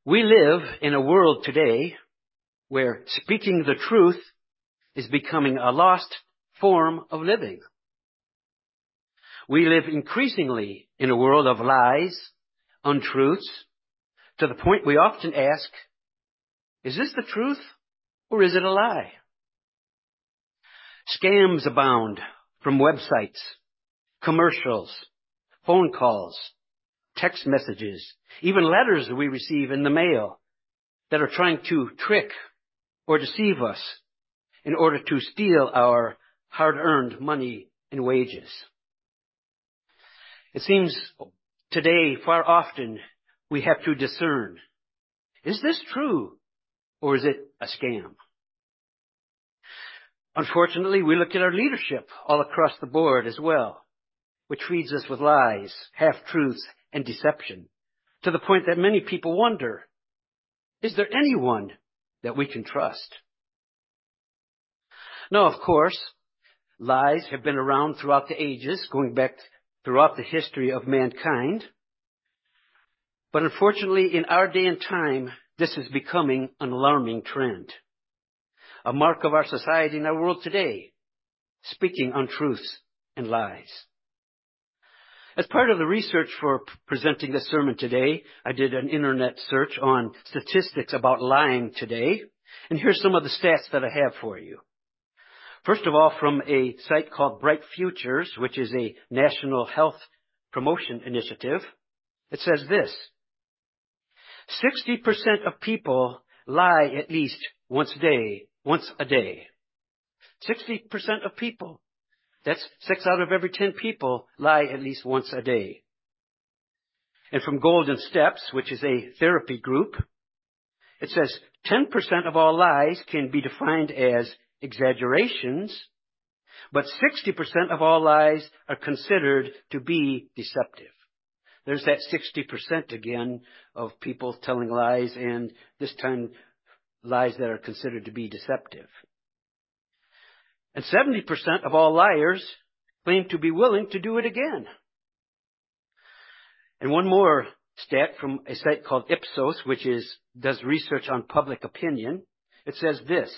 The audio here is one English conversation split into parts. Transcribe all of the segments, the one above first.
We live in a world today where speaking the truth is becoming a lost form of living. We live increasingly in a world of lies, untruths, to the point we often ask, is this the truth or is it a lie? Scams abound from websites, commercials, phone calls, text messages, even letters we receive in the mail that are trying to trick or deceive us in order to steal our hard-earned money and wages. It seems today, far often, we have to discern, is this true or is it a scam? Unfortunately, we look at our leadership all across the board as well, which feeds us with lies, half-truths, and deception, to the point that many people wonder, is there anyone that we can trust? Now, of course, lies have been around throughout the ages, going back throughout the history of mankind. But unfortunately, in our day and time, this is becoming an alarming trend. A mark of our society and our world today, speaking untruths and lies. As part of the research for presenting this sermon today, I did an internet search on statistics about lying today. And here's some of the stats that I have for you. First of all, from a site called Bright Futures, which is a national health promotion initiative, it says this: 60% of people lie at least once a day. 60% of people. That's 6 out of every 10 people lie at least once a day. And from Golden Steps, which is a therapy group, it says 10% of all lies can be defined as exaggerations, but 60% of all lies are considered to be deceptive. There's that 60% again of people telling lies, and this time lies that are considered to be deceptive. And 70% of all liars claim to be willing to do it again. And one more stat from a site called Ipsos, which does research on public opinion. It says this: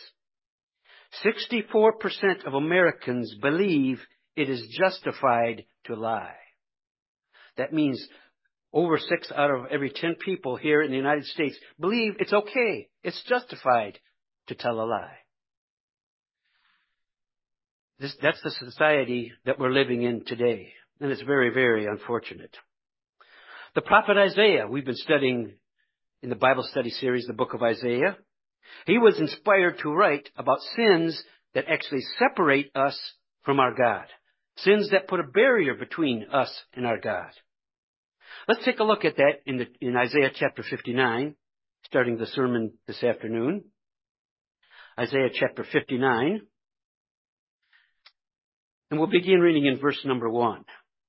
64% of Americans believe it is justified to lie. That means over 6 out of every 10 people here in the United States believe it's okay, it's justified to tell a lie. That's the society that we're living in today, and it's very, very unfortunate. The prophet Isaiah, we've been studying in the Bible study series, the book of Isaiah. He was inspired to write about sins that actually separate us from our God, sins that put a barrier between us and our God. Let's take a look at that in Isaiah chapter 59, starting the sermon this afternoon. Isaiah chapter 59. And we'll begin reading in verse number 1.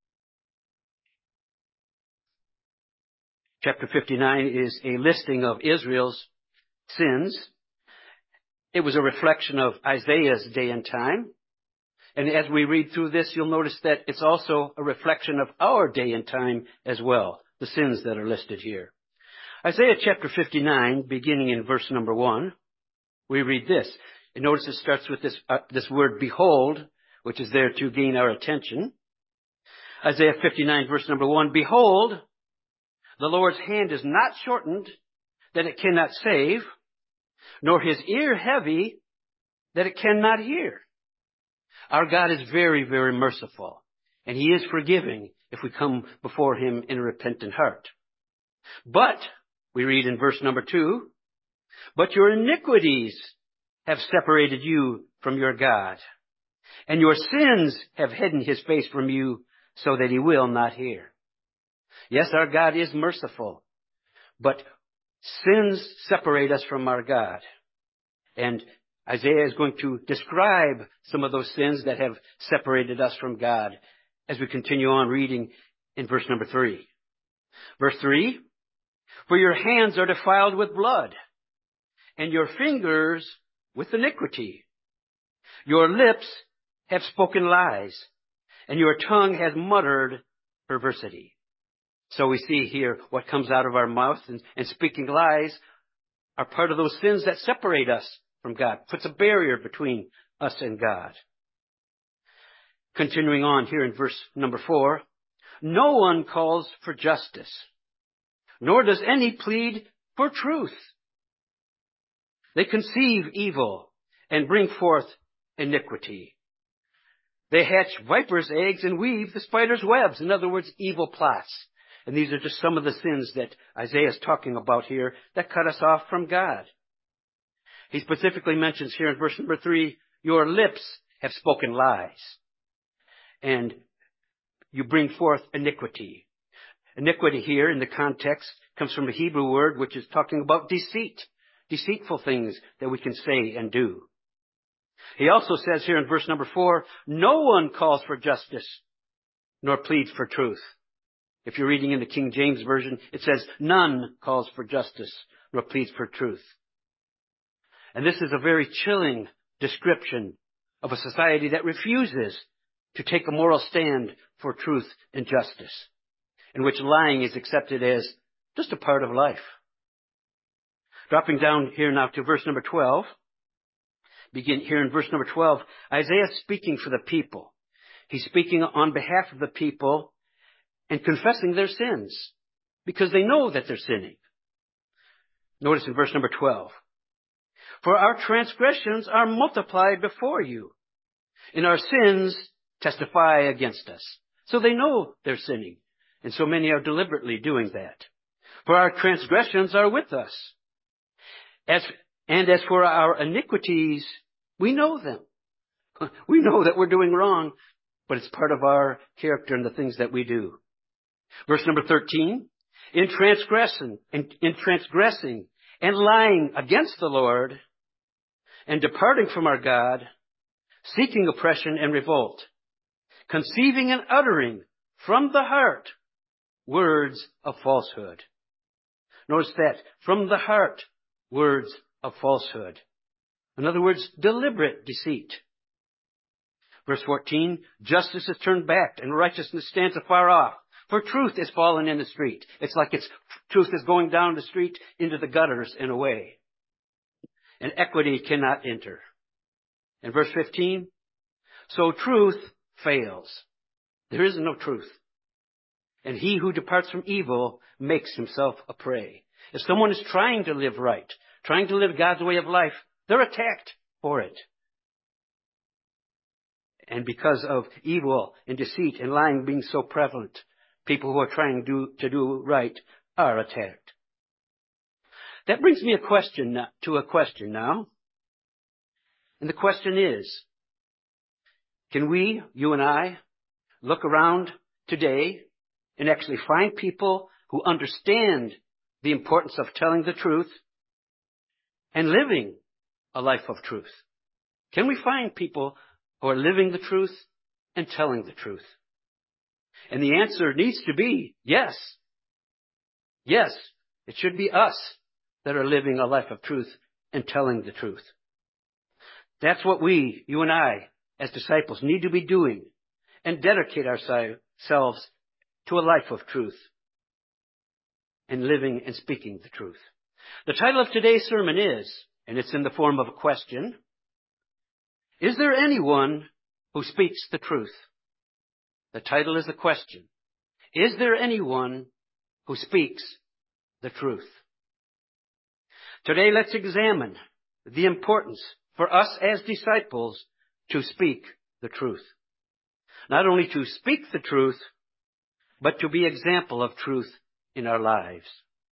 Chapter 59 is a listing of Israel's sins. It was a reflection of Isaiah's day and time. And as we read through this, you'll notice that it's also a reflection of our day and time as well, the sins that are listed here. Isaiah chapter 59, beginning in verse number 1, we read this. And notice it starts with this word, behold, which is there to gain our attention. Isaiah 59, verse number 1, behold, the Lord's hand is not shortened that it cannot save, nor his ear heavy that it cannot hear. Our God is very, very merciful, and he is forgiving if we come before him in a repentant heart. But, we read in verse number 2, but your iniquities have separated you from your God, and your sins have hidden his face from you so that he will not hear. Yes, our God is merciful, but sins separate us from our God. And Isaiah is going to describe some of those sins that have separated us from God as we continue on reading in verse number 3. Verse 3, for your hands are defiled with blood, and your fingers with iniquity. Your lips have spoken lies, and your tongue has muttered perversity. So we see here what comes out of our mouth and speaking lies are part of those sins that separate us from God, puts a barrier between us and God. Continuing on here in verse number 4, no one calls for justice, nor does any plead for truth. They conceive evil and bring forth iniquity. They hatch vipers' eggs and weave the spider's webs. In other words, evil plots. And these are just some of the sins that Isaiah is talking about here that cut us off from God. He specifically mentions here in verse number 3, your lips have spoken lies, and you bring forth iniquity. Iniquity here in the context comes from a Hebrew word which is talking about deceit, deceitful things that we can say and do. He also says here in verse number 4, no one calls for justice nor pleads for truth. If you're reading in the King James Version, it says none calls for justice nor pleads for truth. And this is a very chilling description of a society that refuses to take a moral stand for truth and justice, in which lying is accepted as just a part of life. Dropping down here now to verse number 12. Begin here in verse number 12. Isaiah is speaking for the people. He's speaking on behalf of the people and confessing their sins because they know that they're sinning. Notice in verse number 12. For our transgressions are multiplied before you, and our sins testify against us. So they know they're sinning, and so many are deliberately doing that. For our transgressions are with us. As for our iniquities, we know them. We know that we're doing wrong, but it's part of our character and the things that we do. Verse number 13, in transgressing and lying against the Lord and departing from our God, seeking oppression and revolt, conceiving and uttering from the heart words of falsehood. Notice that, from the heart, words of falsehood. In other words, deliberate deceit. Verse 14, justice is turned back and righteousness stands afar off. For truth is fallen in the street. It's like truth is going down the street into the gutters and away. And equity cannot enter. And verse 15, so truth fails. There is no truth. And he who departs from evil makes himself a prey. If someone is trying to live right, trying to live God's way of life, they're attacked for it. And because of evil and deceit and lying being so prevalent, people who are trying to do right are attacked. That brings me to a question now. And the question is, can we, you and I, look around today and actually find people who understand the importance of telling the truth and living a life of truth? Can we find people who are living the truth and telling the truth? And the answer needs to be yes. Yes, it should be us that are living a life of truth and telling the truth. That's what we, you and I, as disciples, need to be doing and dedicate ourselves to a life of truth and living and speaking the truth. The title of today's sermon is, and it's in the form of a question, is there anyone who speaks the truth? The title is a question. Is there anyone who speaks the truth? Today, let's examine the importance for us as disciples to speak the truth. Not only to speak the truth, but to be example of truth in our lives.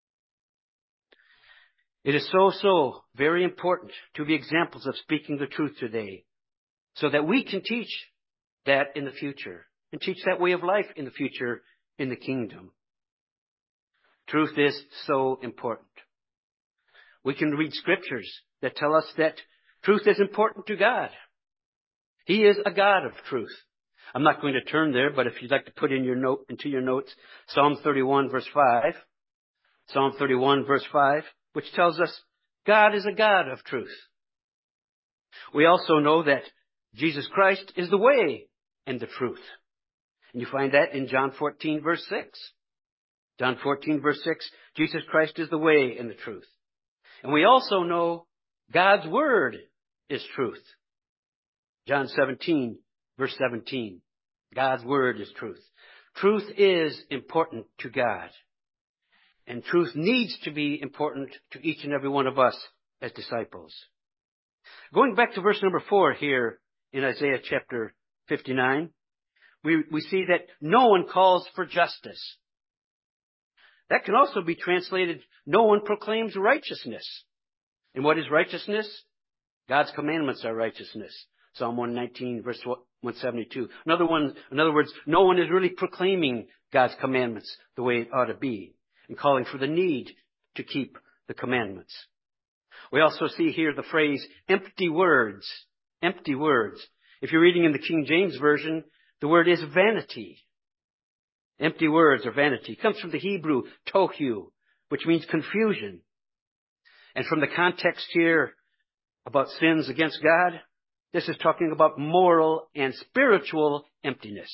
It is so very important to be examples of speaking the truth today, so that we can teach that in the future and teach that way of life in the future in the kingdom. Truth is so important. We can read scriptures that tell us that truth is important to God. He is a God of truth. I'm not going to turn there, but if you'd like to put into your notes, Psalm 31 verse 5. Psalm 31 verse 5, which tells us God is a God of truth. We also know that Jesus Christ is the way and the truth. And you find that in John 14 verse 6. John 14, verse 6, Jesus Christ is the way and the truth. And we also know God's Word is truth. John 17, verse 17. God's Word is truth. Truth is important to God. And truth needs to be important to each and every one of us as disciples. Going back to verse number 4 here in Isaiah chapter 59, we see that no one calls for justice. That can also be translated, no one proclaims righteousness. And what is righteousness? God's commandments are righteousness. Psalm 119, verse 172. In other words, no one is really proclaiming God's commandments the way it ought to be and calling for the need to keep the commandments. We also see here the phrase, empty words. Empty words. If you're reading in the King James Version, the word is vanity. Empty words or vanity. It comes from the Hebrew tohu, which means confusion. And from the context here about sins against God, this is talking about moral and spiritual emptiness.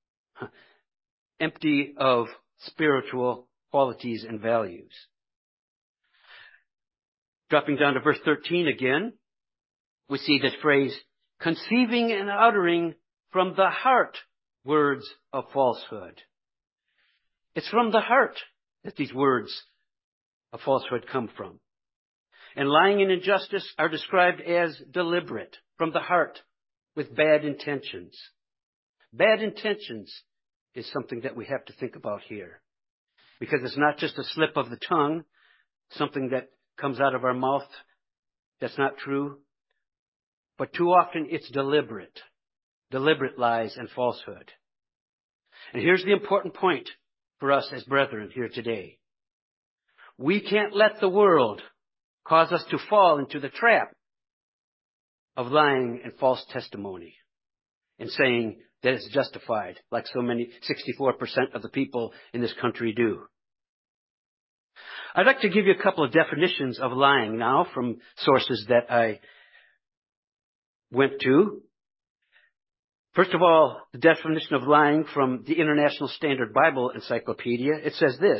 Empty of spiritual qualities and values. Dropping down to verse 13 again, we see this phrase, conceiving and uttering from the heart words of falsehood. It's from the heart that these words of falsehood come from. And lying and injustice are described as deliberate, from the heart, with bad intentions. Bad intentions is something that we have to think about here. Because it's not just a slip of the tongue, something that comes out of our mouth that's not true. But too often it's deliberate. Deliberate lies and falsehood. And here's the important point for us as brethren here today. We can't let the world cause us to fall into the trap of lying and false testimony and saying that it's justified, like so many, 64% of the people in this country do. I'd like to give you a couple of definitions of lying now from sources that I went to. First of all, the definition of lying from the International Standard Bible Encyclopedia. It says this: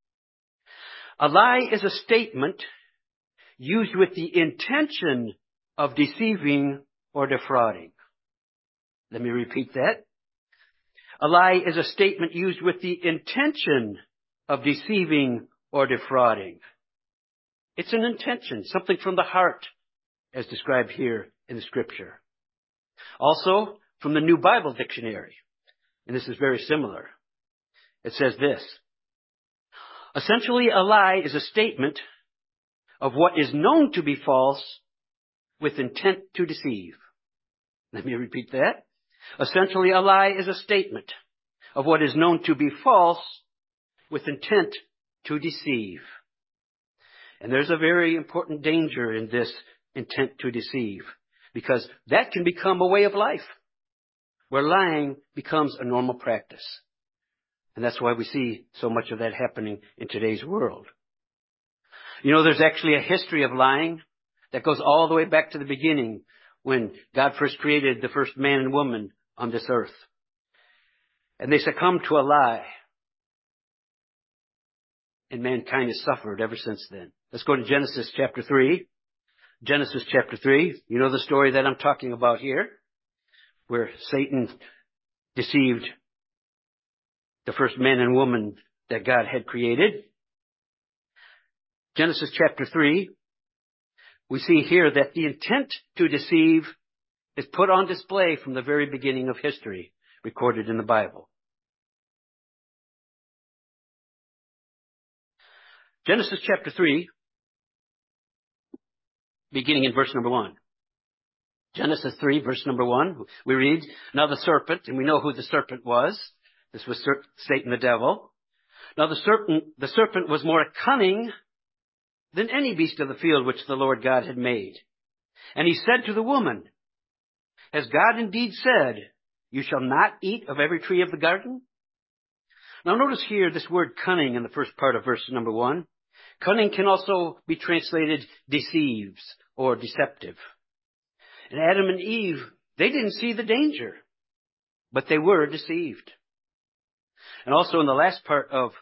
a lie is a statement used with the intention of deceiving or defrauding. Let me repeat that. A lie is a statement used with the intention of deceiving or defrauding. It's an intention, something from the heart, as described here in the Scripture. Also, from the New Bible Dictionary, and this is very similar. It says this: essentially, a lie is a statement of what is known to be false with intent to deceive. Let me repeat that. Essentially, a lie is a statement of what is known to be false with intent to deceive. And there's a very important danger in this intent to deceive, because that can become a way of life where lying becomes a normal practice. And that's why we see so much of that happening in today's world. You know, there's actually a history of lying that goes all the way back to the beginning when God first created the first man and woman on this earth. And they succumbed to a lie. And mankind has suffered ever since then. Let's go to Genesis chapter 3. Genesis chapter 3. You know the story that I'm talking about here, where Satan deceived the first man and woman that God had created. Genesis chapter 3, we see here that the intent to deceive is put on display from the very beginning of history, recorded in the Bible. Genesis chapter 3, beginning in verse number 1. Genesis 3, verse number 1, we read, now the serpent, and we know who the serpent was. This was Satan the devil. Now the serpent was more cunning than any beast of the field which the Lord God had made. And he said to the woman, has God indeed said, you shall not eat of every tree of the garden? Now notice here this word cunning in the first part of verse number 1. Cunning can also be translated deceives or deceptive. And Adam and Eve, they didn't see the danger, but they were deceived. And also in the last part of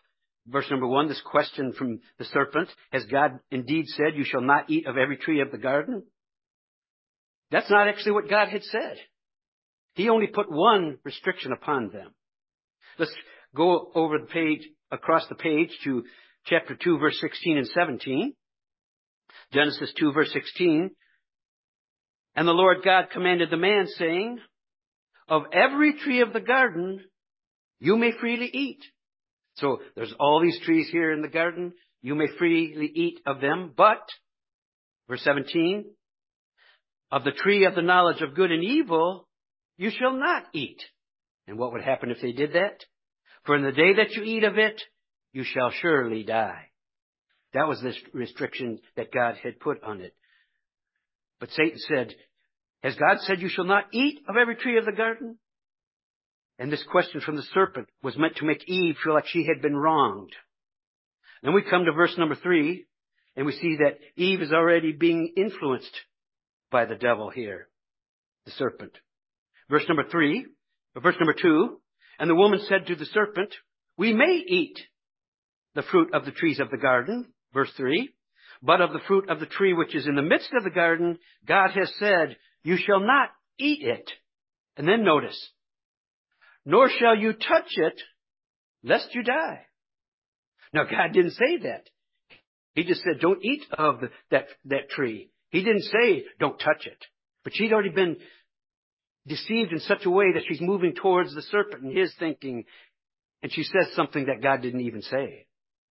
verse number 1, this question from the serpent, has God indeed said, you shall not eat of every tree of the garden? That's not actually what God had said. He only put one restriction upon them. Let's go over the page, across the page to chapter 2, verse 16 and 17. Genesis 2, verse 16. And the Lord God commanded the man, saying, of every tree of the garden you may freely eat. So there's all these trees here in the garden. You may freely eat of them, but, verse 17, of the tree of the knowledge of good and evil you shall not eat. And what would happen if they did that? For in the day that you eat of it, you shall surely die. That was the restriction that God had put on it. But Satan said, has God said you shall not eat of every tree of the garden? And this question from the serpent was meant to make Eve feel like she had been wronged. Then we come to verse number 3, and we see that Eve is already being influenced by the devil here, the serpent. Verse number 2, and the woman said to the serpent, we may eat the fruit of the trees of the garden. Verse 3, but of the fruit of the tree which is in the midst of the garden, God has said, you shall not eat it. And then notice, nor shall you touch it, lest you die. Now, God didn't say that. He just said, don't eat of that tree. He didn't say, don't touch it. But she'd already been deceived in such a way that she's moving towards the serpent and his thinking, and she says something that God didn't even say.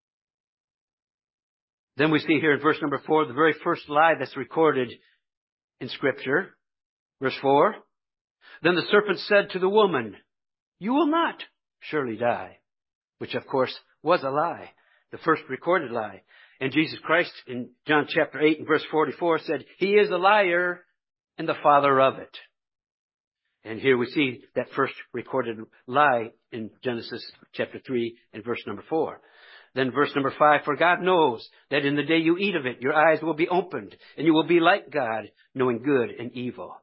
Then we see here in verse number 4, the very first lie that's recorded in Scripture. Verse 4, then the serpent said to the woman, you will not surely die. Which, of course, was a lie. The first recorded lie. And Jesus Christ in John chapter 8 and verse 44 said, he is a liar and the father of it. And here we see that first recorded lie in Genesis chapter 3 and verse number 4. Then verse number 5, for God knows that in the day you eat of it, your eyes will be opened and you will be like God, knowing good and evil.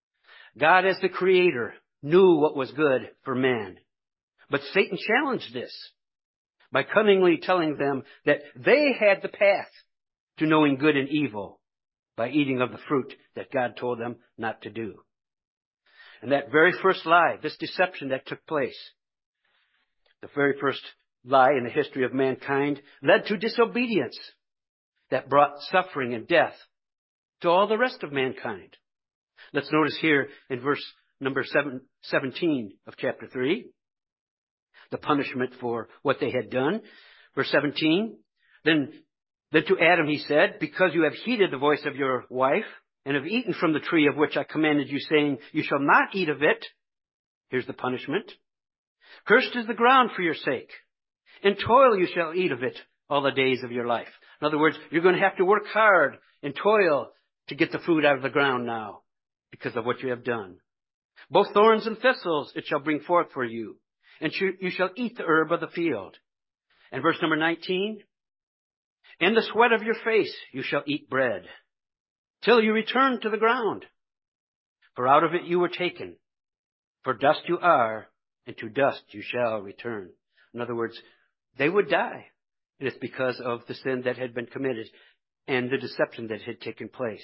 God as the creator knew what was good for man. But Satan challenged this by cunningly telling them that they had the path to knowing good and evil by eating of the fruit that God told them not to do. And that very first lie, this deception that took place, the very first lie in the history of mankind, led to disobedience that brought suffering and death to all the rest of mankind. Let's notice here in verse number 17 of chapter 3, the punishment for what they had done. Verse 17, then to Adam he said, because you have heeded the voice of your wife and have eaten from the tree of which I commanded you, saying, you shall not eat of it. Here's the punishment. Cursed is the ground for your sake. In toil you shall eat of it all the days of your life. In other words, you're going to have to work hard and toil to get the food out of the ground now because of what you have done. Both thorns and thistles it shall bring forth for you, and you shall eat the herb of the field. And verse number 19, in the sweat of your face you shall eat bread, till you return to the ground. For out of it you were taken. For dust you are, and to dust you shall return. In other words, they would die. And it's because of the sin that had been committed and the deception that had taken place.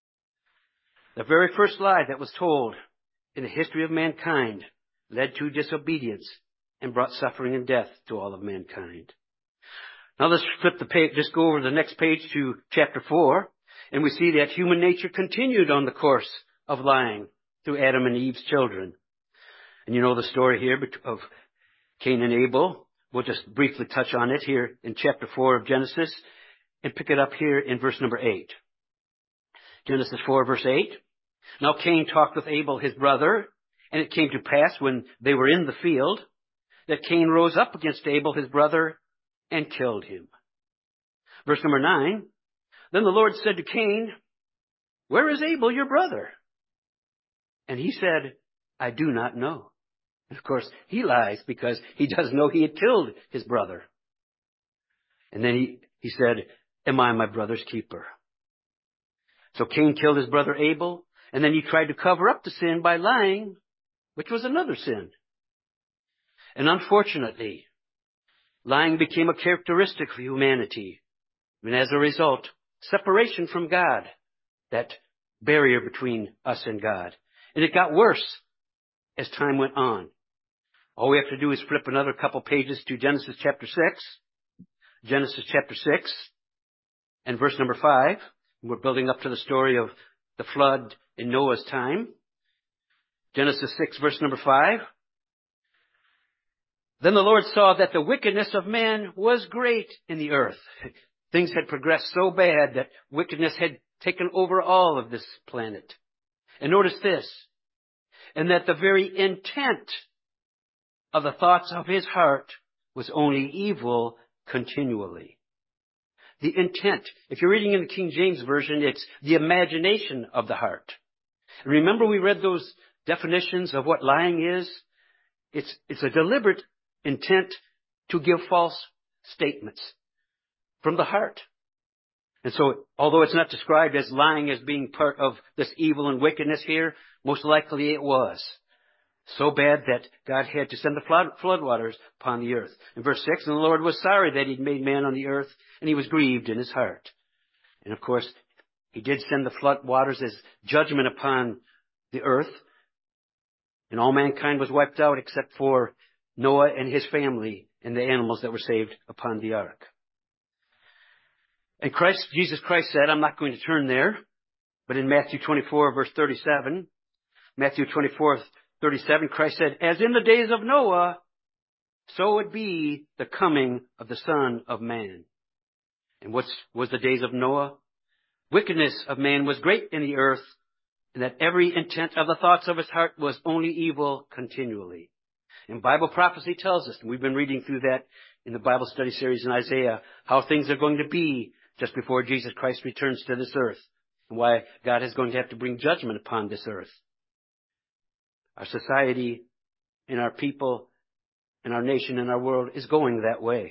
The very first lie that was told in the history of mankind led to disobedience and brought suffering and death to all of mankind. Now let's flip the page, just go over the next page to chapter 4, and we see that human nature continued on the course of lying through Adam and Eve's children. And you know the story here of Cain and Abel. We'll just briefly touch on it here in chapter 4 of Genesis and pick it up here in verse number 8. Genesis 4 verse 8. Now Cain talked with Abel his brother, and it came to pass when they were in the field that Cain rose up against Abel his brother and killed him. Verse number 9. Then the Lord said to Cain, where is Abel your brother? And he said, I do not know. And of course, he lies because he does know he had killed his brother. And then he said, am I my brother's keeper? So Cain killed his brother Abel, and then he tried to cover up the sin by lying, which was another sin. And unfortunately, Lying became a characteristic of humanity. And as a result, separation from God, that barrier between us and God. And it got worse as time went on. All we have to do is flip another couple pages to Genesis chapter 6. Genesis chapter 6 and verse number 5. We're building up to the story of the flood in Noah's time. Genesis 6 verse number 5. Then the Lord saw that the wickedness of man was great in the earth. Things had progressed so bad that wickedness had taken over all of this planet. And notice this, and that the very intent of the thoughts of his heart was only evil continually. The intent. If you're reading in the King James Version, it's the imagination of the heart. And remember we read those definitions of what lying is? It's a deliberate intent to give false statements from the heart. And so, although it's not described as lying as being part of this evil and wickedness here, most likely it was. So bad that God had to send the floodwaters upon the earth. In verse 6, and the Lord was sorry that he'd made man on the earth, and he was grieved in his heart. And of course, he did send the floodwaters as judgment upon the earth, and all mankind was wiped out except for Noah and his family and the animals that were saved upon the ark. And Jesus Christ said, I'm not going to turn there, but in Matthew 24 verse 37, Matthew 24:37, Christ said, as in the days of Noah, so would be the coming of the Son of Man. And what was the days of Noah? Wickedness of man was great in the earth, and that every intent of the thoughts of his heart was only evil continually. And Bible prophecy tells us, and we've been reading through that in the Bible study series in Isaiah, how things are going to be just before Jesus Christ returns to this earth, and why God is going to have to bring judgment upon this earth. Our society and our people and our nation and our world is going that way.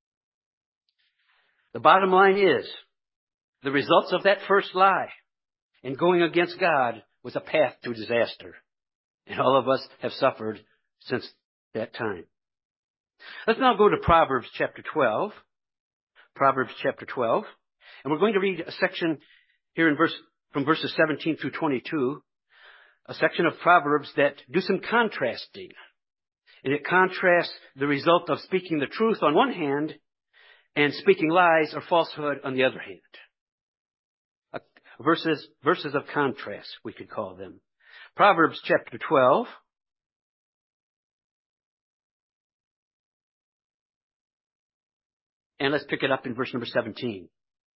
The bottom line is, the results of that first lie and going against God was a path to disaster. And all of us have suffered since that time. Let's now go to Proverbs chapter 12. Proverbs chapter 12. And we're going to read a section here from verses 17 through 22. A section of Proverbs that do some contrasting. And it contrasts the result of speaking the truth on one hand and speaking lies or falsehood on the other hand. Verses of contrast, we could call them. Proverbs chapter 12. And let's pick it up in verse number 17.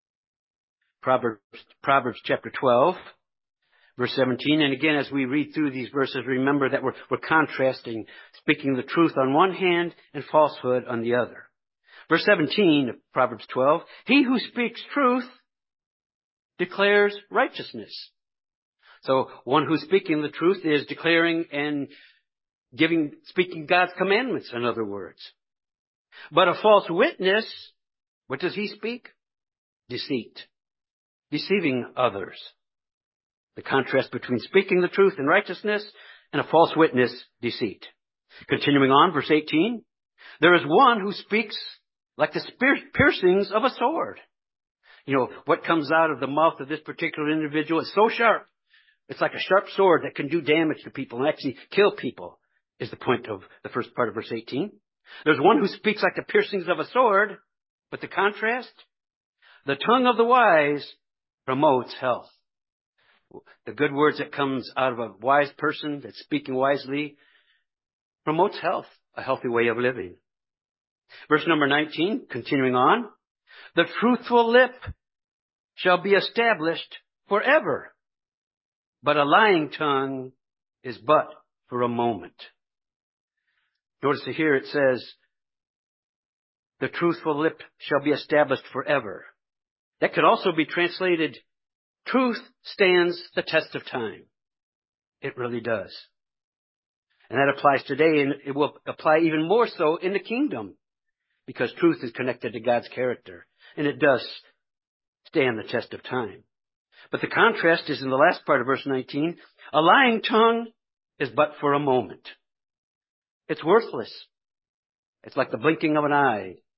Proverbs chapter 12, verse 17. And again, as we read through these verses, remember that we're contrasting speaking the truth on one hand and falsehood on the other. Verse 17 of Proverbs 12, he who speaks truth declares righteousness. So one who's speaking the truth is declaring and speaking God's commandments, in other words. But a false witness, what does he speak? Deceit. Deceiving others. The contrast between speaking the truth and righteousness and a false witness, deceit. Continuing on, verse 18. There is one who speaks like the piercings of a sword. You know, what comes out of the mouth of this particular individual is so sharp. It's like a sharp sword that can do damage to people and actually kill people, is the point of the first part of verse 18. There's one who speaks like the piercings of a sword, but the contrast? The tongue of the wise promotes health. The good words that comes out of a wise person that's speaking wisely promotes health, a healthy way of living. Verse number 19, continuing on. The truthful lip shall be established forever, but a lying tongue is but for a moment. Notice here it says, the truthful lip shall be established forever. That could also be translated, truth stands the test of time. It really does. And that applies today, and it will apply even more so in the kingdom, because truth is connected to God's character, and it does stand the test of time. But the contrast is in the last part of verse 19. A lying tongue is but for a moment. It's worthless. It's like the blinking of an eye.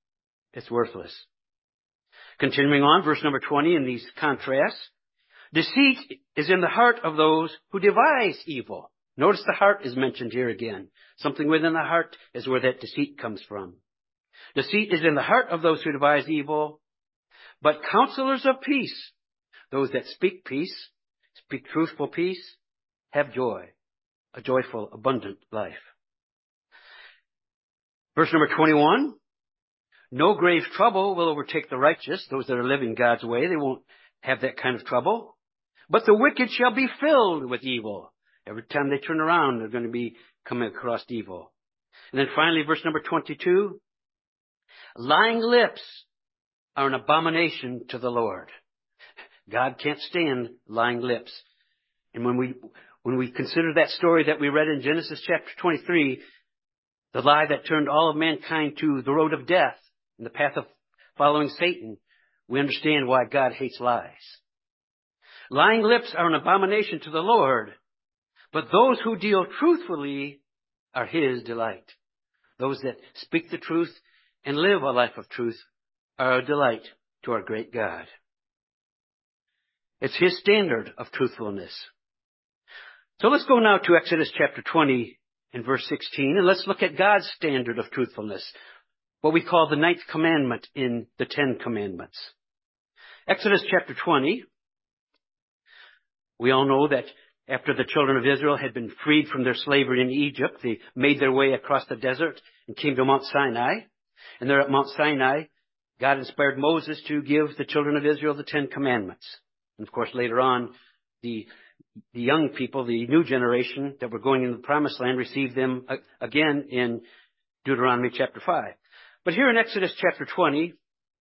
It's worthless. Continuing on, verse number 20 in these contrasts. Deceit is in the heart of those who devise evil. Notice the heart is mentioned here again. Something within the heart is where that deceit comes from. Deceit is in the heart of those who devise evil, but counselors of peace, those that speak peace, speak truthful peace, have joy, a joyful, abundant life. Verse number 21, no grave trouble will overtake the righteous, those that are living God's way. They won't have that kind of trouble. But the wicked shall be filled with evil. Every time they turn around, they're going to be coming across evil. And then finally, verse number 22, lying lips are an abomination to the Lord. God can't stand lying lips. And when we consider that story that we read in Genesis chapter 23, the lie that turned all of mankind to the road of death and the path of following Satan, we understand why God hates lies. Lying lips are an abomination to the Lord, but those who deal truthfully are His delight. Those that speak the truth and live a life of truth are a delight to our great God. It's His standard of truthfulness. So let's go now to Exodus chapter 20 and verse 16, and let's look at God's standard of truthfulness, what we call the 9th commandment in the 10 commandments. Exodus chapter 20, we all know that after the children of Israel had been freed from their slavery in Egypt, they made their way across the desert and came to Mount Sinai. And there at Mount Sinai, God inspired Moses to give the children of Israel the 10 commandments. And of course, later on, the young people, the new generation that were going into the promised land, received them again in Deuteronomy chapter 5. But here in Exodus chapter 20,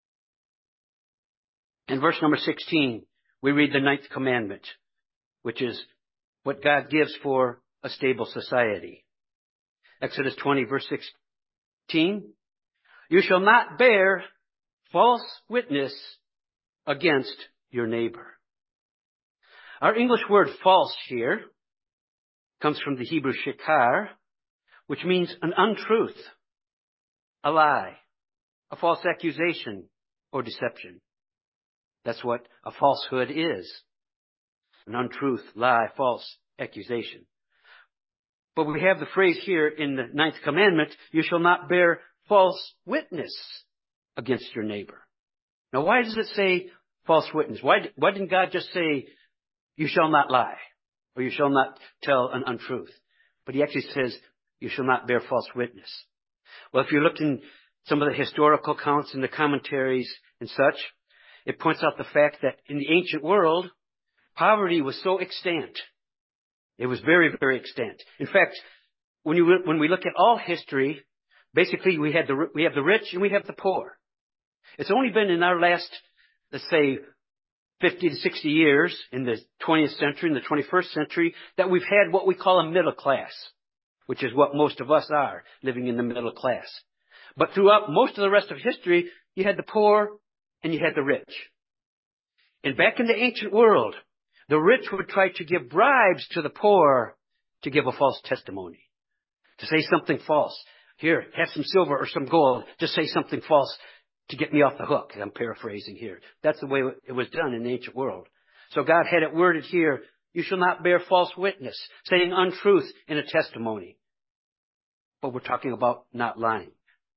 in verse number 16, we read the 9th commandment, which is what God gives for a stable society. Exodus 20, verse 16, you shall not bear false witness against your neighbor. Our English word false here comes from the Hebrew shikar, which means an untruth, a lie, a false accusation, or deception. That's what a falsehood is. An untruth, lie, false accusation. But we have the phrase here in the 9th commandment, you shall not bear false witness against your neighbor. Now, why does it say false witness? Why didn't God just say, you shall not lie, or you shall not tell an untruth? But He actually says, you shall not bear false witness. Well, if you look in some of the historical accounts and the commentaries and such, it points out the fact that in the ancient world, poverty was so extant. It was very, very extant. In fact, when we look at all history, basically we have the rich and we have the poor. It's only been in our last, let's say, 50 to 60 years in the 20th century, in the 21st century, that we've had what we call a middle class, which is what most of us are, living in the middle class. But throughout most of the rest of history, you had the poor and you had the rich. And back in the ancient world, the rich would try to give bribes to the poor to give a false testimony, to say something false. Here, have some silver or some gold. Just say something false to get me off the hook. I'm paraphrasing here. That's the way it was done in the ancient world. So God had it worded here, you shall not bear false witness, saying untruth in a testimony. But we're talking about not lying.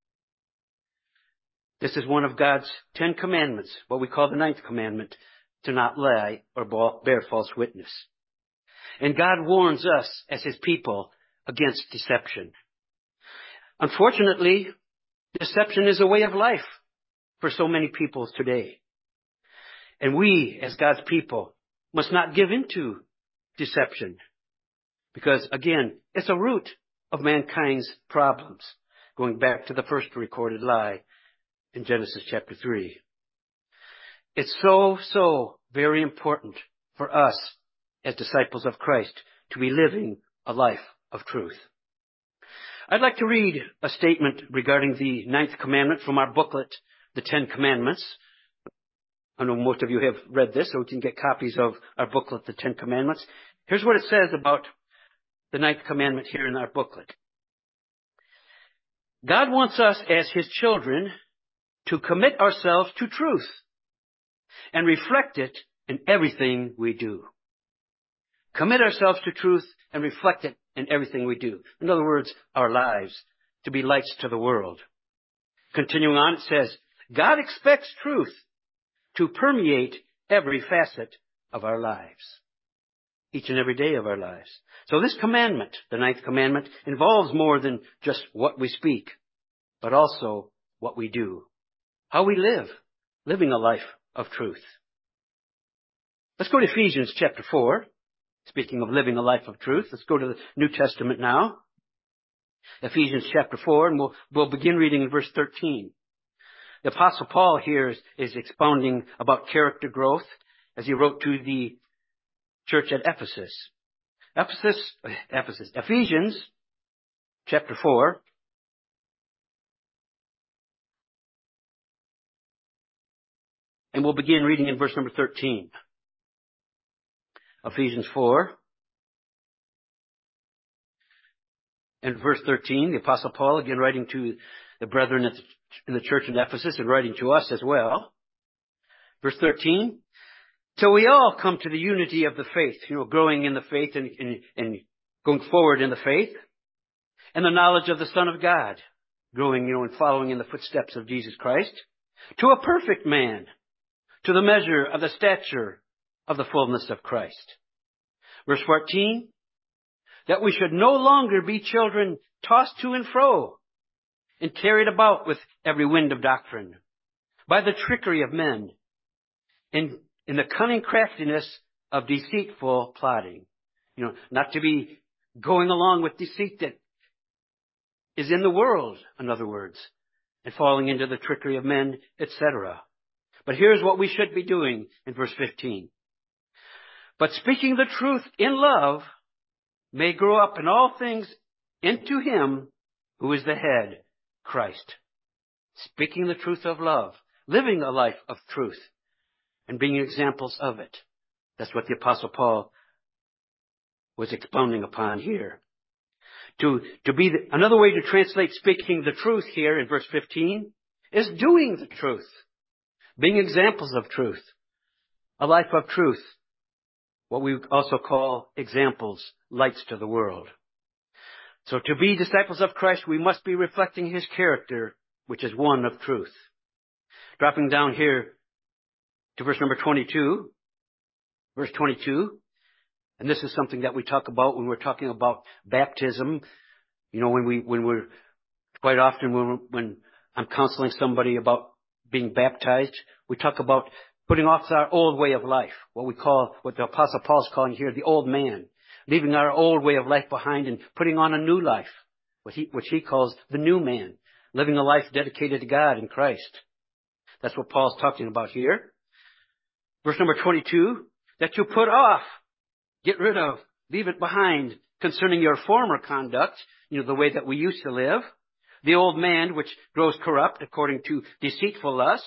This is one of God's 10 commandments, what we call the 9th commandment, to not lie or bear false witness. And God warns us as His people against deception. Unfortunately, deception is a way of life for so many people today. And we, as God's people, must not give into deception. Because, again, it's a root of mankind's problems, going back to the first recorded lie in Genesis chapter 3. It's so very important for us as disciples of Christ to be living a life of truth. I'd like to read a statement regarding the 9th commandment from our booklet, The 10 Commandments. I know most of you have read this, so you can get copies of our booklet, The 10 Commandments. Here's what it says about the 9th commandment here in our booklet. God wants us as His children to commit ourselves to truth and reflect it in everything we do. Commit ourselves to truth and reflect it in everything we do. In other words, our lives, to be lights to the world. Continuing on, it says, God expects truth to permeate every facet of our lives. Each and every day of our lives. So this commandment, the 9th commandment, involves more than just what we speak, but also what we do. How we live, living a life of truth. Let's go to Ephesians chapter 4. Speaking of living a life of truth, let's go to the New Testament now. Ephesians chapter 4, and we'll begin reading in verse 13. The Apostle Paul here is expounding about character growth as he wrote to the church at Ephesus. Ephesians chapter 4. And we'll begin reading in verse number 13. Ephesians 4. And verse 13, the Apostle Paul, again writing to the brethren in the church in Ephesus and writing to us as well. Verse 13, till we all come to the unity of the faith, growing in the faith and going forward in the faith, and the knowledge of the Son of God, growing, and following in the footsteps of Jesus Christ, to a perfect man, to the measure of the stature of the fullness of Christ. Verse 14, that we should no longer be children tossed to and fro and carried about with every wind of doctrine by the trickery of men in the cunning craftiness of deceitful plotting. Not to be going along with deceit that is in the world, in other words, and falling into the trickery of men, etc. But here's what we should be doing in verse 15. But speaking the truth in love may grow up in all things into him who is the head, Christ. Speaking the truth of love, living a life of truth, and being examples of it. That's what the Apostle Paul was expounding upon here. Another way to translate speaking the truth here in verse 15 is doing the truth. Being examples of truth. A life of truth. What we also call examples, lights to the world. So to be disciples of Christ, we must be reflecting his character, which is one of truth. Dropping down here to verse number 22. Verse 22. And this is something that we talk about when we're talking about baptism. When we're quite often when I'm counseling somebody about being baptized, we talk about putting off our old way of life, what the Apostle Paul's calling here the old man, leaving our old way of life behind and putting on a new life, which he calls the new man, living a life dedicated to God in Christ. That's what Paul's talking about here. Verse number 22, that you put off, get rid of, leave it behind concerning your former conduct, the way that we used to live, the old man which grows corrupt according to deceitful lusts,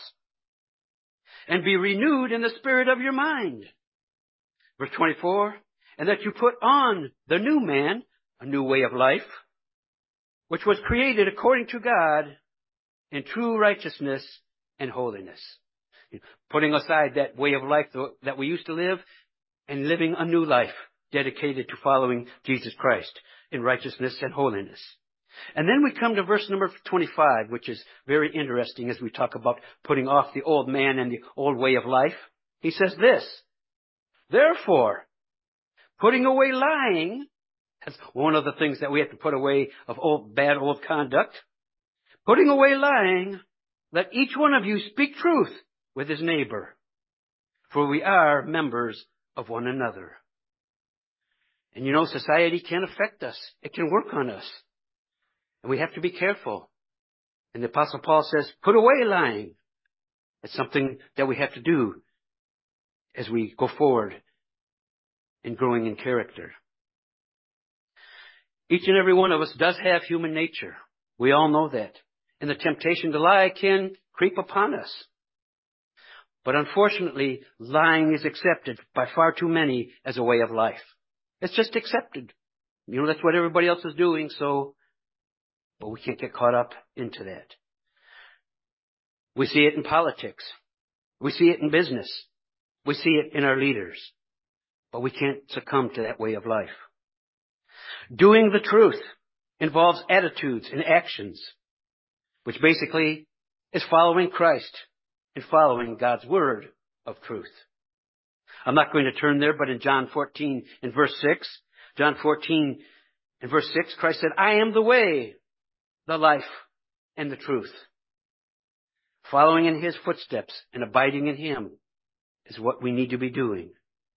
and be renewed in the spirit of your mind. Verse 24, and that you put on the new man, a new way of life, which was created according to God in true righteousness and holiness. Putting aside that way of life that we used to live and living a new life dedicated to following Jesus Christ in righteousness and holiness. And then we come to verse number 25, which is very interesting as we talk about putting off the old man and the old way of life. He says this, therefore, putting away lying, that's one of the things that we have to put away of bad old conduct. Putting away lying, let each one of you speak truth with his neighbor, for we are members of one another. And society can affect us. It can work on us. And we have to be careful. And the Apostle Paul says, put away lying. It's something that we have to do as we go forward in growing in character. Each and every one of us does have human nature. We all know that. And the temptation to lie can creep upon us. But unfortunately, lying is accepted by far too many as a way of life. It's just accepted. That's what everybody else is doing, but we can't get caught up into that. We see it in politics. We see it in business. We see it in our leaders. But we can't succumb to that way of life. Doing the truth involves attitudes and actions, which basically is following Christ and following God's word of truth. I'm not going to turn there, but in John 14 and verse 6, John 14 and verse 6, Christ said, I am the way, the life, and the truth. Following in his footsteps and abiding in him is what we need to be doing.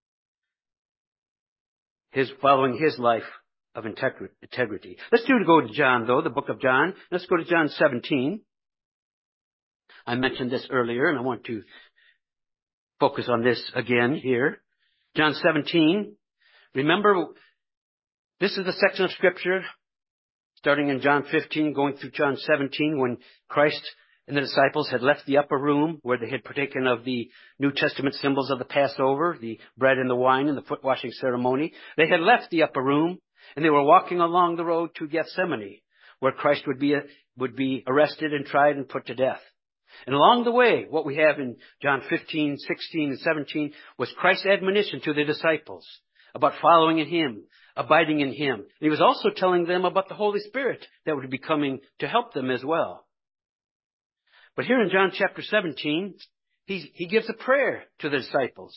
Following his life of integrity. Let's go to John, though, the book of John. Let's go to John 17. I mentioned this earlier, and I want to focus on this again here. John 17. Remember, this is the section of Scripture, starting in John 15, going through John 17, when Christ and the disciples had left the upper room where they had partaken of the New Testament symbols of the Passover, the bread and the wine and the foot washing ceremony. They had left the upper room and they were walking along the road to Gethsemane, where Christ would be arrested and tried and put to death. And along the way, what we have in John 15, 16, and 17 was Christ's admonition to the disciples about following in him, abiding in him. And he was also telling them about the Holy Spirit that would be coming to help them as well. But here in John chapter 17, he gives a prayer to the disciples.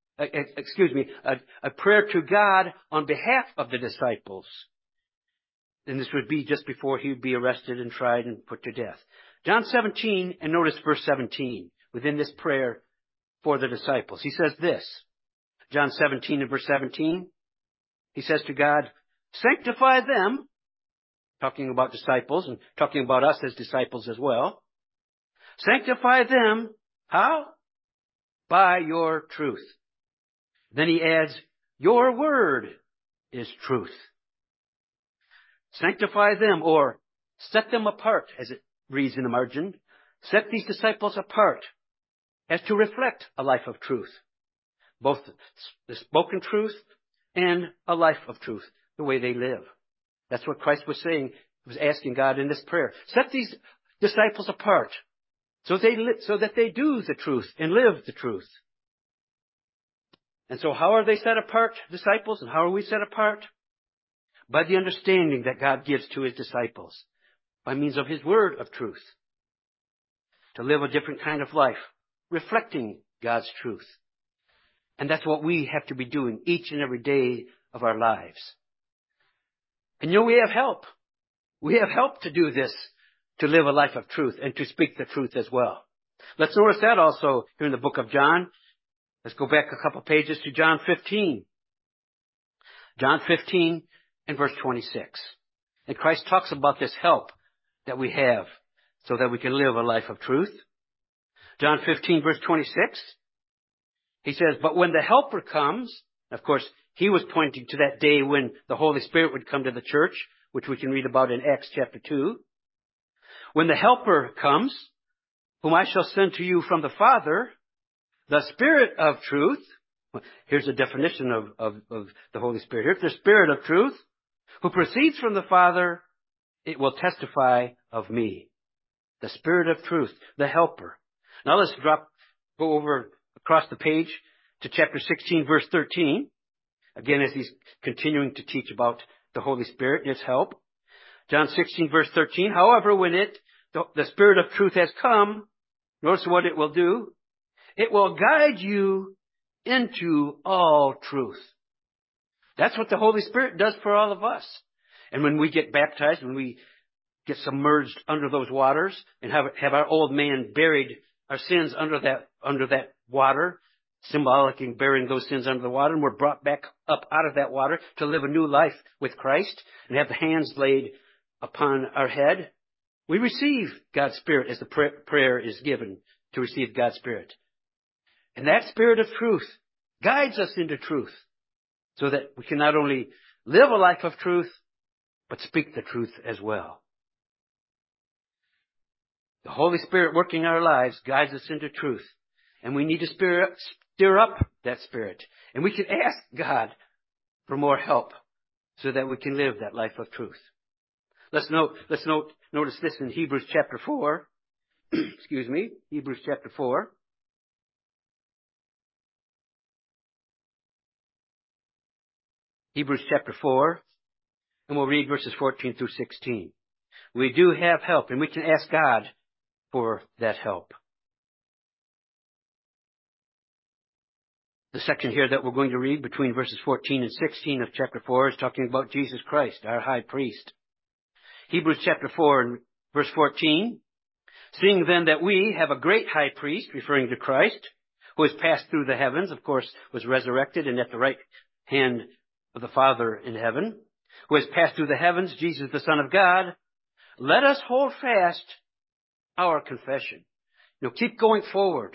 A prayer to God on behalf of the disciples. And this would be just before he would be arrested and tried and put to death. John 17, and notice verse 17, within this prayer for the disciples. He says this, John 17 and verse 17, he says to God, sanctify them, talking about disciples and talking about us as disciples as well. Sanctify them, how? By your truth. Then he adds, your word is truth. Sanctify them, or set them apart, as it reads in the margin. Set these disciples apart as to reflect a life of truth. Both the spoken truth and a life of truth, the way they live. That's what Christ was saying, he was asking God in this prayer. Set these disciples apart so that they do the truth and live the truth. And so how are they set apart, disciples, and how are we set apart? By the understanding that God gives to his disciples, by means of his word of truth, to live a different kind of life, reflecting God's truth. And that's what we have to be doing each and every day of our lives. And we have help. We have help to do this, to live a life of truth and to speak the truth as well. Let's notice that also here in the book of John. Let's go back a couple pages to John 15. John 15 and verse 26. And Christ talks about this help that we have so that we can live a life of truth. John 15 verse 26. He says, but when the Helper comes, of course, he was pointing to that day when the Holy Spirit would come to the church, which we can read about in Acts chapter 2. When the Helper comes, whom I shall send to you from the Father, the Spirit of truth. Here's a definition of the Holy Spirit. Here's the Spirit of truth, who proceeds from the Father, it will testify of me. The Spirit of truth, the Helper. Now let's go over across the page to chapter 16, verse 13. Again, as he's continuing to teach about the Holy Spirit and its help. John 16, verse 13. However, when the Spirit of truth has come, notice what it will do. It will guide you into all truth. That's what the Holy Spirit does for all of us. And when we get baptized, when we get submerged under those waters and have our old man buried, our sins under that water, symbolic in burying those sins under the water, and we're brought back up out of that water to live a new life with Christ and have the hands laid upon our head, we receive God's Spirit as the prayer is given to receive God's Spirit. And that Spirit of truth guides us into truth so that we can not only live a life of truth, but speak the truth as well. The Holy Spirit working our lives guides us into truth. And we need to stir up that Spirit. And we can ask God for more help so that we can live that life of truth. Notice this in Hebrews chapter 4. excuse me, Hebrews chapter 4. Hebrews chapter 4, and we'll read verses 14 through 16. We do have help, and we can ask God for that help. The section here that we're going to read between verses 14 and 16 of chapter 4 is talking about Jesus Christ, our high priest. Hebrews chapter 4 and verse 14. Seeing then that we have a great high priest, referring to Christ, who has passed through the heavens, of course, was resurrected and at the right hand of the Father in heaven, who has passed through the heavens, Jesus the Son of God, let us hold fast our confession. Keep going forward.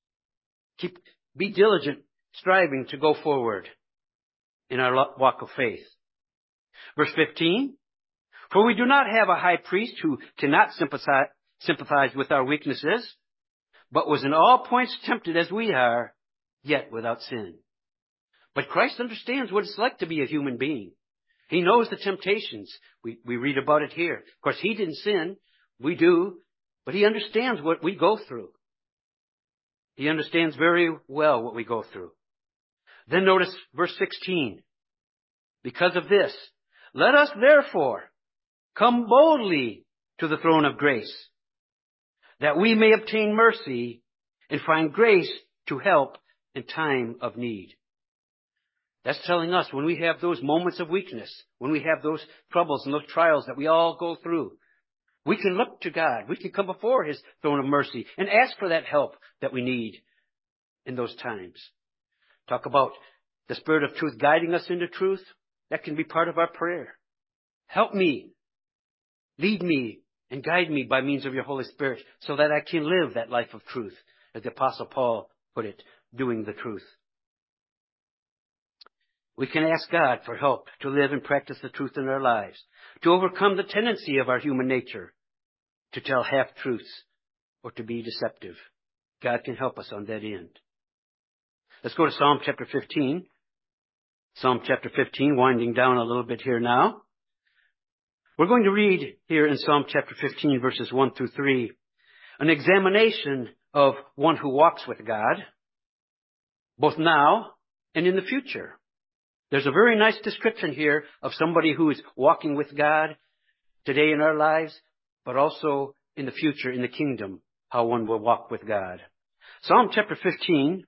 Be diligent, striving to go forward in our walk of faith. Verse 15, for we do not have a high priest who cannot sympathize with our weaknesses, but was in all points tempted as we are, yet without sin. But Christ understands what it's like to be a human being. He knows the temptations. We read about it here. Of course, he didn't sin. We do. But he understands what we go through. He understands very well what we go through. Then notice verse 16. Because of this, let us therefore come boldly to the throne of grace, that we may obtain mercy and find grace to help in time of need. That's telling us when we have those moments of weakness, when we have those troubles and those trials that we all go through, we can look to God. We can come before his throne of mercy and ask for that help that we need in those times. Talk about the Spirit of truth guiding us into truth. That can be part of our prayer. Help me, lead me, and guide me by means of your Holy Spirit so that I can live that life of truth, as the Apostle Paul put it, doing the truth. We can ask God for help to live and practice the truth in our lives, to overcome the tendency of our human nature to tell half-truths or to be deceptive. God can help us on that end. Let's go to Psalm chapter 15. Psalm chapter 15, winding down a little bit here now. We're going to read here in Psalm chapter 15, verses 1 through 3, an examination of one who walks with God, both now and in the future. There's a very nice description here of somebody who is walking with God today in our lives, but also in the future in the kingdom, how one will walk with God. Psalm chapter 15.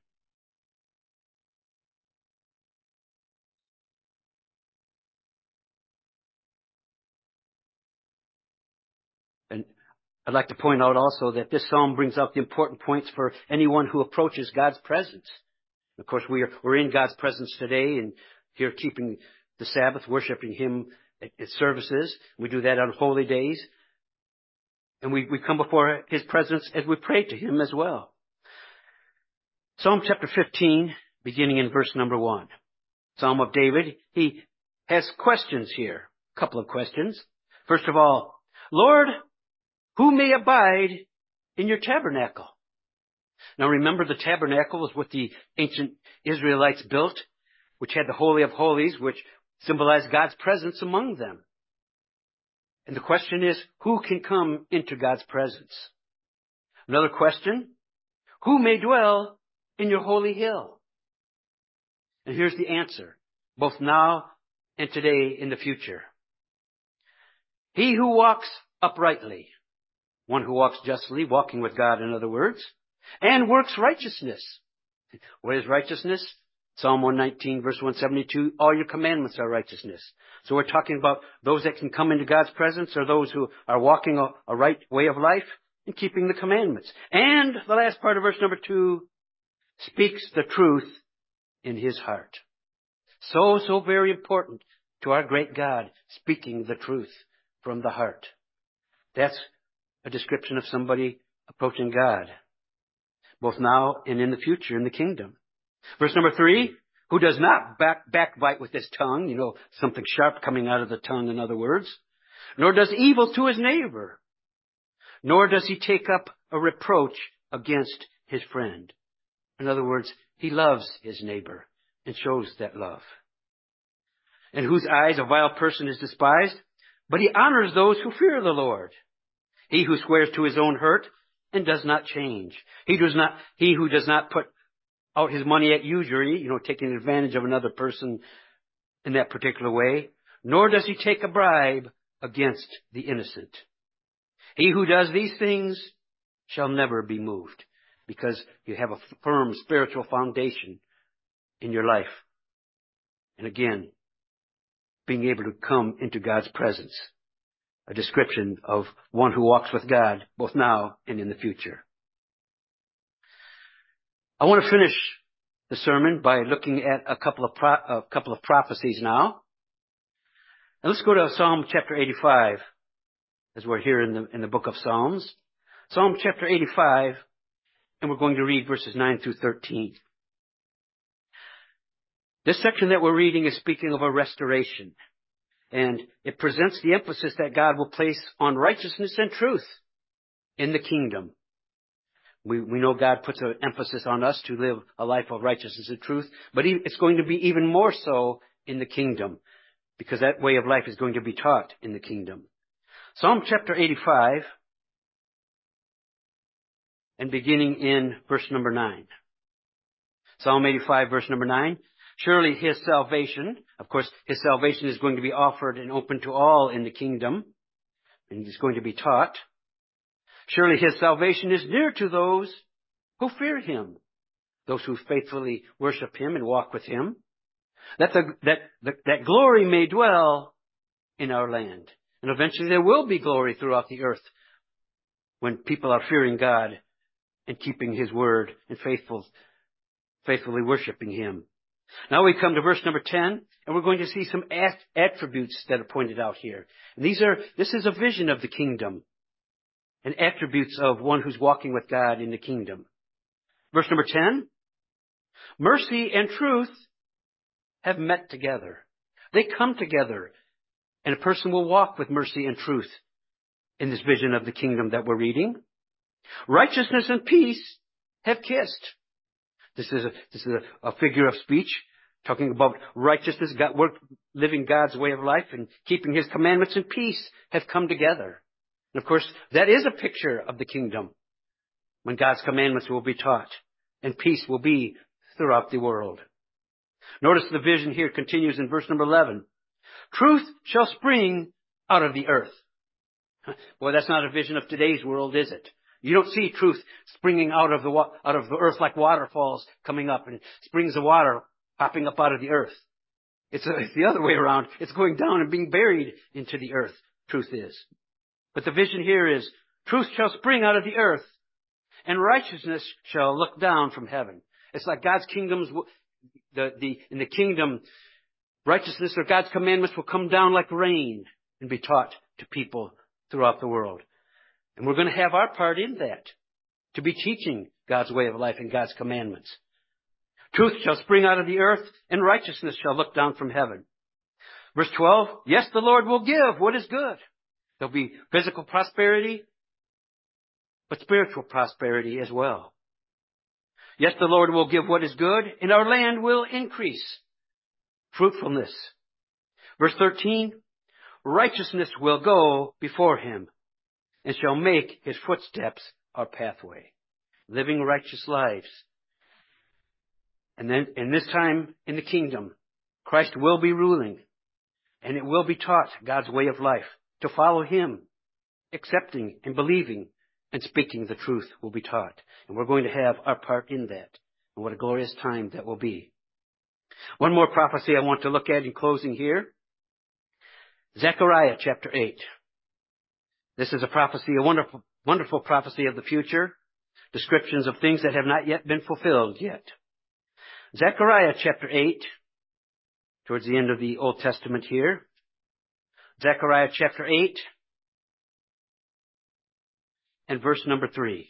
And I'd like to point out also that this psalm brings out the important points for anyone who approaches God's presence. Of course, we're in God's presence today and here keeping the Sabbath, worshiping him at services. We do that on holy days. And we come before his presence as we pray to him as well. Psalm chapter 15, beginning in verse number 1. Psalm of David. He has questions here. A couple of questions. First of all, Lord, who may abide in your tabernacle? Now remember, the tabernacle was what the ancient Israelites built, which had the Holy of Holies, which symbolized God's presence among them. And the question is, who can come into God's presence? Another question, who may dwell in your holy hill? And here's the answer, both now and today in the future. He who walks uprightly, one who walks justly, walking with God in other words, and works righteousness. What is righteousness? Psalm 119, verse 172, all your commandments are righteousness. So we're talking about those that can come into God's presence or those who are walking a right way of life and keeping the commandments. And the last part of verse number 2, speaks the truth in his heart. So very important to our great God, speaking the truth from the heart. That's a description of somebody approaching God, both now and in the future in the kingdom. Verse number 3, who does not backbite with his tongue, something sharp coming out of the tongue, in other words, nor does evil to his neighbor, nor does he take up a reproach against his friend. In other words, he loves his neighbor and shows that love. In whose eyes a vile person is despised, but he honors those who fear the Lord. He who swears to his own hurt and does not change. He who does not put out his money at usury, taking advantage of another person in that particular way, nor does he take a bribe against the innocent. He who does these things shall never be moved, because you have a firm spiritual foundation in your life. And again, being able to come into God's presence, a description of one who walks with God both now and in the future. I want to finish the sermon by looking at a couple of prophecies now. And let's go to Psalm chapter 85, as we're here in the book of Psalms. Psalm chapter 85, and we're going to read verses 9 through 13. This section that we're reading is speaking of a restoration, and it presents the emphasis that God will place on righteousness and truth in the kingdom. We know God puts an emphasis on us to live a life of righteousness and truth, but it's going to be even more so in the kingdom, because that way of life is going to be taught in the kingdom. Psalm chapter 85, and beginning in verse number 9. Psalm 85, verse number 9. Surely his salvation, of course, his salvation is going to be offered and open to all in the kingdom, and he's going to be taught. Surely his salvation is near to those who fear him, those who faithfully worship him and walk with him, that glory may dwell in our land. And eventually there will be glory throughout the earth when people are fearing God and keeping his word and faithfully worshiping him. Now we come to verse number 10, and we're going to see some attributes that are pointed out here. And this is a vision of the kingdom and attributes of one who's walking with God in the kingdom. Verse number 10, mercy and truth have met together. They come together, and a person will walk with mercy and truth in this vision of the kingdom that we're reading. Righteousness and peace have kissed. This is a figure of speech talking about righteousness, living God's way of life and keeping his commandments, and peace have come together. And of course, that is a picture of the kingdom when God's commandments will be taught and peace will be throughout the world. Notice the vision here continues in verse number 11. Truth shall spring out of the earth. Boy, that's not a vision of today's world, is it? You don't see truth springing out of the earth like waterfalls coming up and springs of water popping up out of the earth. It's the other way around. It's going down and being buried into the earth. Truth is. But the vision here is truth shall spring out of the earth, and righteousness shall look down from heaven. It's like God's kingdoms, in the kingdom, righteousness or God's commandments will come down like rain and be taught to people throughout the world. And we're going to have our part in that, to be teaching God's way of life and God's commandments. Truth shall spring out of the earth, and righteousness shall look down from heaven. Verse 12, yes, the Lord will give what is good. There'll be physical prosperity, but spiritual prosperity as well. Yes, the Lord will give what is good, and our land will increase. Fruitfulness. Verse 13, righteousness will go before him, and shall make his footsteps our pathway. Living righteous lives. And then, in this time in the kingdom, Christ will be ruling, and it will be taught God's way of life. To follow him, accepting and believing and speaking the truth will be taught. And we're going to have our part in that. And what a glorious time that will be. One more prophecy I want to look at in closing here. Zechariah chapter 8. This is a prophecy, a wonderful, wonderful prophecy of the future. Descriptions of things that have not yet been fulfilled yet. Zechariah chapter 8, towards the end of the Old Testament here. Zechariah chapter 8 and verse number 3.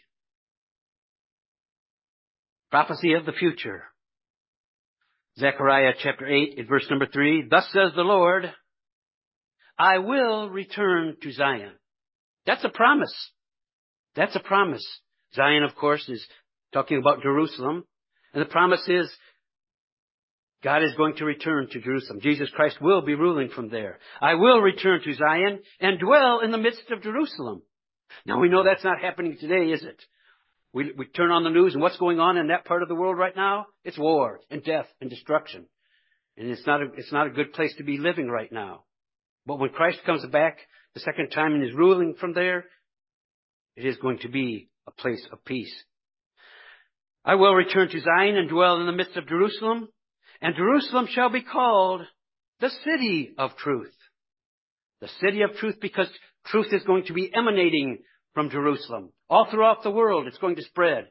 Prophecy of the future. Zechariah chapter 8 and verse number 3. Thus says the Lord, I will return to Zion. That's a promise. That's a promise. Zion, of course, is talking about Jerusalem. And the promise is God is going to return to Jerusalem. Jesus Christ will be ruling from there. I will return to Zion and dwell in the midst of Jerusalem. Now we know that's not happening today, is it? We turn on the news, and what's going on in that part of the world right now? It's war and death and destruction. And it's not a good place to be living right now. But when Christ comes back the second time and is ruling from there, it is going to be a place of peace. I will return to Zion and dwell in the midst of Jerusalem, and Jerusalem shall be called the city of truth. The city of truth, because truth is going to be emanating from Jerusalem. All throughout the world, it's going to spread.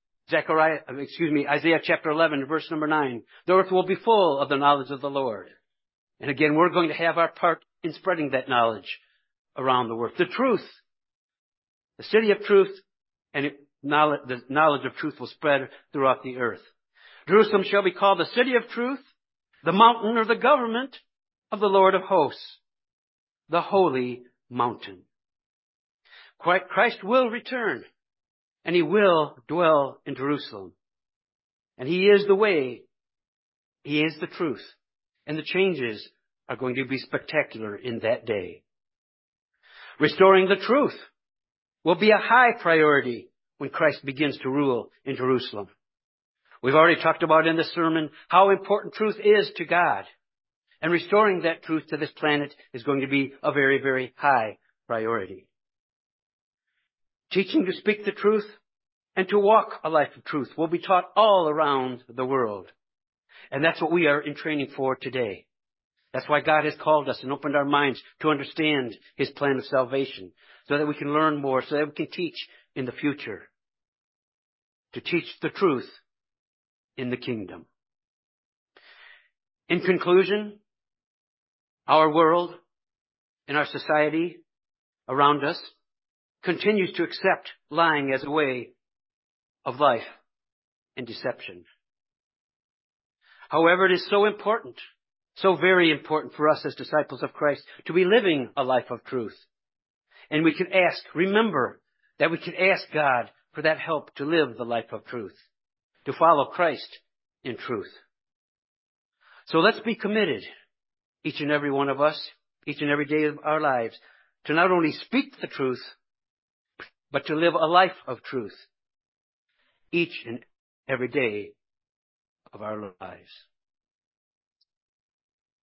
Isaiah chapter 11, verse number 9. The earth will be full of the knowledge of the Lord. And again, we're going to have our part in spreading that knowledge around the world. The truth, the city of truth, and the knowledge of truth will spread throughout the earth. Jerusalem shall be called the city of truth, the mountain or the government of the Lord of hosts, the holy mountain. Christ will return, and he will dwell in Jerusalem. And he is the way, he is the truth, and the changes are going to be spectacular in that day. Restoring the truth will be a high priority when Christ begins to rule in Jerusalem. We've already talked about in this sermon how important truth is to God. And restoring that truth to this planet is going to be a very, very high priority. Teaching to speak the truth and to walk a life of truth will be taught all around the world. And that's what we are in training for today. That's why God has called us and opened our minds to understand his plan of salvation, so that we can learn more, so that we can teach in the future. To teach the truth in the kingdom. In conclusion, our world and our society around us continues to accept lying as a way of life and deception. However, it is so important, so very important for us as disciples of Christ to be living a life of truth. And we can remember that we can ask God for that help to live the life of truth, to follow Christ in truth. So let's be committed, each and every one of us, each and every day of our lives, to not only speak the truth, but to live a life of truth each and every day of our lives.